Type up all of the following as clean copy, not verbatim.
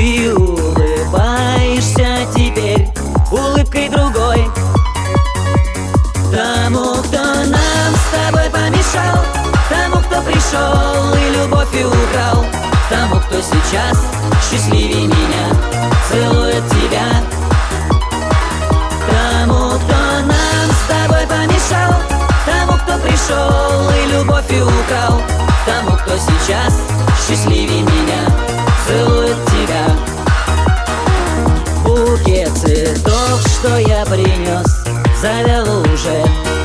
Ты улыбаешься теперь улыбкой другой. Тому, кто нам с тобой помешал, тому, кто пришел и любовь украл, тому, кто сейчас счастливее меня целует тебя. Тому, кто нам с тобой помешал, тому, кто пришел и любовь украл, тому, кто сейчас счастливее меня целует тебя. Букет цветов, что я принес, завял уже,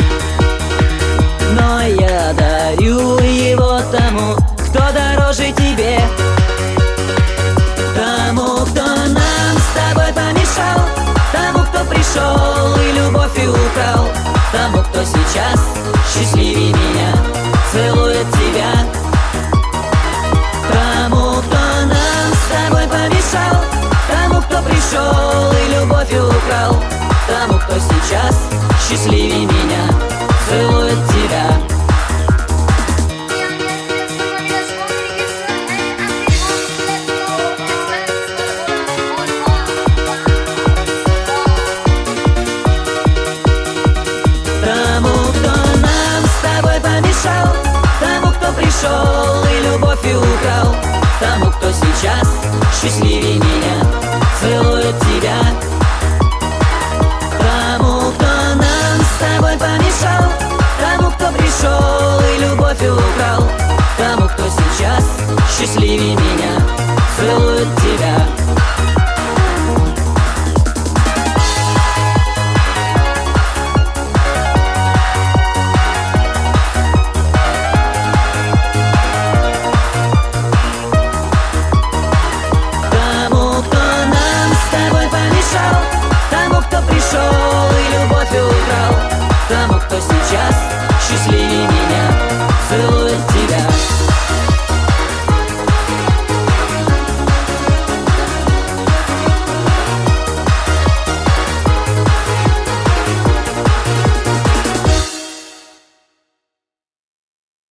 но я дарю его тому, кто дороже тебе. Тому, кто нам с тобой помешал, тому, кто пришел и любовь украл, тому, кто сейчас счастливее меня целует тебя. Тому, кто нам с тобой помешал, тому, кто пришел и любовь украл, тому, кто сейчас счастливее меня целует тебя. Тому, кто нам с тобой помешал, тому, кто пришел и любовь украл, тому, кто сейчас счастливее меня целует тебя. Тому, кто нам с тобой помешал, тому, кто пришел и любовь украл, тому, кто сейчас счастливее меня целует тебя.